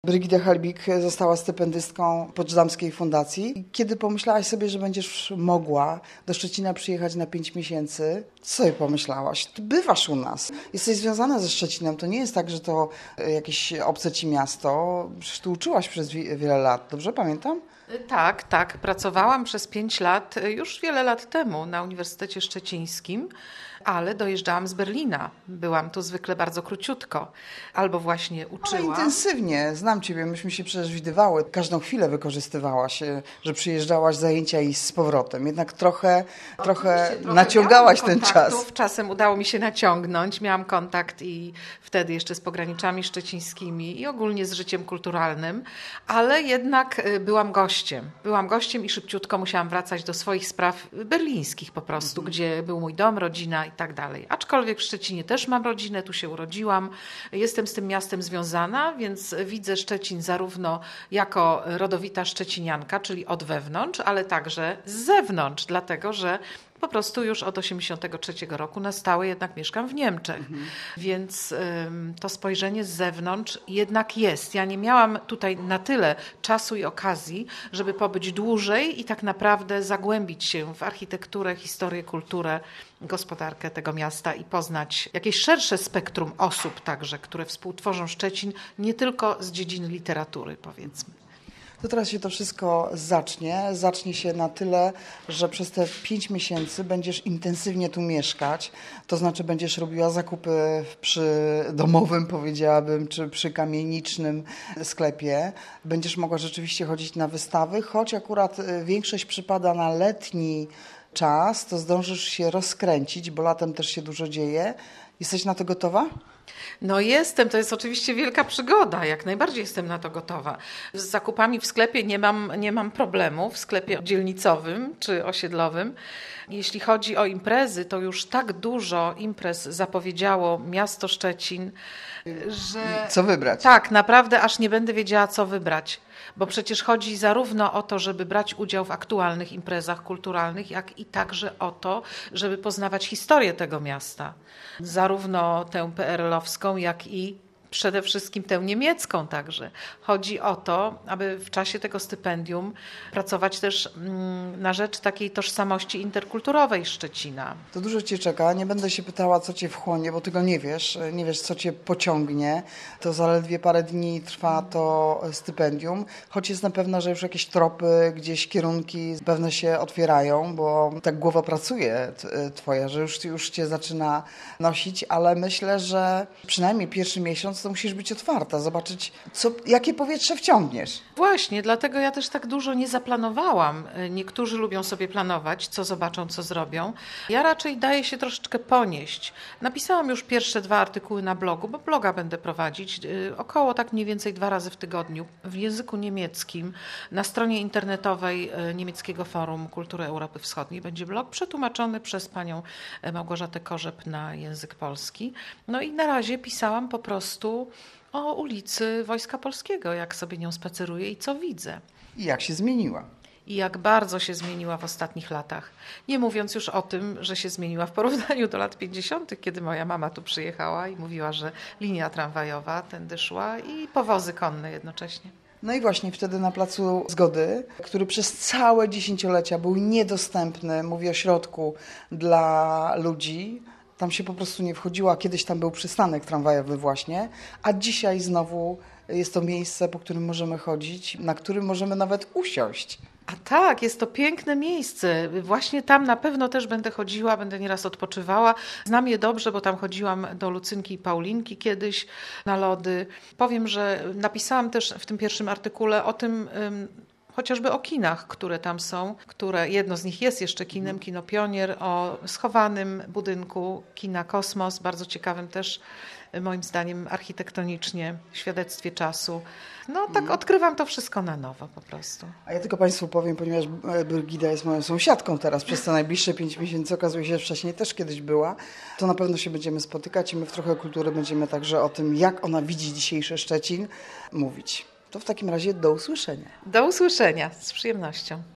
Brygida Halbik została stypendystką Poczdamskiej Fundacji. Kiedy pomyślałaś sobie, że będziesz mogła do Szczecina przyjechać na 5 miesięcy, co sobie pomyślałaś? Ty bywasz u nas, jesteś związana ze Szczecinem, to nie jest tak, że to jakieś obce ci miasto. Przecież tu uczyłaś przez wiele lat, dobrze pamiętam? Tak. Pracowałam przez 5 lat, już wiele lat temu na Uniwersytecie Szczecińskim, ale dojeżdżałam z Berlina. Byłam tu zwykle bardzo króciutko. Albo właśnie Ale uczyłam. intensywnie, znam Ciebie, myśmy się przecież widywały. Każdą chwilę wykorzystywałaś, że przyjeżdżałaś zajęcia i z powrotem. Jednak trochę naciągałaś ten czas. Czasem udało mi się naciągnąć. Miałam kontakt i wtedy jeszcze z pograniczami szczecińskimi i ogólnie z życiem kulturalnym, ale jednak byłam gościem. Byłam gościem i szybciutko musiałam wracać do swoich spraw berlińskich po prostu, gdzie był mój dom, rodzina i tak dalej. Aczkolwiek w Szczecinie też mam rodzinę, tu się urodziłam. Jestem z tym miastem związana, więc widzę Szczecin zarówno jako rodowita szczecinianka, czyli od wewnątrz, ale także z zewnątrz, dlatego że po prostu już od 1983 roku na stałe jednak mieszkam w Niemczech. Więc to spojrzenie z zewnątrz jednak jest. Ja nie miałam tutaj na tyle czasu i okazji, żeby pobyć dłużej i tak naprawdę zagłębić się w architekturę, historię, kulturę, gospodarkę tego miasta i poznać jakieś szersze spektrum osób także, które współtworzą Szczecin, nie tylko z dziedziny literatury, powiedzmy. To teraz się to wszystko zacznie się na tyle, że przez te 5 miesięcy będziesz intensywnie tu mieszkać, to znaczy będziesz robiła zakupy przy domowym, powiedziałabym, czy przy kamienicznym sklepie. Będziesz mogła rzeczywiście chodzić na wystawy, choć akurat większość przypada na letni czas, to zdążysz się rozkręcić, bo latem też się dużo dzieje. Jesteś na to gotowa? No jestem, to jest oczywiście wielka przygoda, jak najbardziej jestem na to gotowa. Z zakupami w sklepie nie mam problemu, w sklepie dzielnicowym czy osiedlowym. Jeśli chodzi o imprezy, to już tak dużo imprez zapowiedziało miasto Szczecin, że... Co wybrać? Tak, naprawdę aż nie będę wiedziała, co wybrać. Bo przecież chodzi zarówno o to, żeby brać udział w aktualnych imprezach kulturalnych, jak i także o to, żeby poznawać historię tego miasta. Zarówno tę PRL-owską, jak i przede wszystkim tę niemiecką także. Chodzi o to, aby w czasie tego stypendium pracować też na rzecz takiej tożsamości interkulturowej Szczecina. To dużo Cię czeka. Nie będę się pytała, co Cię wchłonie, bo Tego nie wiesz. Nie wiesz, co Cię pociągnie. To zaledwie parę dni trwa to stypendium, choć jestem pewna, że już jakieś tropy, gdzieś kierunki pewne się otwierają, bo tak głowa pracuje Twoja, że już Cię zaczyna nosić, ale myślę, że przynajmniej pierwszy miesiąc to musisz być otwarta, zobaczyć, jakie powietrze wciągniesz. Właśnie, dlatego ja też tak dużo nie zaplanowałam. Niektórzy lubią sobie planować, co zobaczą, co zrobią. Ja raczej daję się troszeczkę ponieść. Napisałam już pierwsze 2 artykuły na blogu, bo bloga będę prowadzić około tak mniej więcej 2 razy w tygodniu w języku niemieckim. Na stronie internetowej Niemieckiego Forum Kultury Europy Wschodniej będzie blog przetłumaczony przez panią Małgorzatę Korzep na język polski. No i na razie pisałam po prostu o ulicy Wojska Polskiego, jak sobie nią spaceruję i co widzę. I jak się zmieniła. I jak bardzo się zmieniła w ostatnich latach. Nie mówiąc już o tym, że się zmieniła w porównaniu do lat 50., kiedy moja mama tu przyjechała i mówiła, że linia tramwajowa tędy szła i powozy konne jednocześnie. No i właśnie wtedy na Placu Zgody, który przez całe dziesięciolecia był niedostępny, mówię o środku, dla ludzi. Tam się po prostu nie wchodziło, a kiedyś tam był przystanek tramwajowy właśnie, a dzisiaj znowu jest to miejsce, po którym możemy chodzić, na którym możemy nawet usiąść. A tak, jest to piękne miejsce. Właśnie tam na pewno też będę chodziła, będę nieraz odpoczywała. Znam je dobrze, bo tam chodziłam do Lucynki i Paulinki kiedyś na lody. Powiem, że napisałam też w tym pierwszym artykule o tym, chociażby o kinach, które tam są, jedno z nich jest jeszcze kinem, Kino Pionier, o schowanym budynku kina Kosmos, bardzo ciekawym też moim zdaniem architektonicznie, świadectwie czasu. No tak odkrywam to wszystko na nowo po prostu. A ja tylko Państwu powiem, ponieważ Brygida jest moją sąsiadką teraz przez te najbliższe 5 miesięcy, okazuje się, że wcześniej też kiedyś była, to na pewno się będziemy spotykać i my w Trochę Kultury będziemy także o tym, jak ona widzi dzisiejszy Szczecin, mówić. To w takim razie do usłyszenia. Do usłyszenia, z przyjemnością.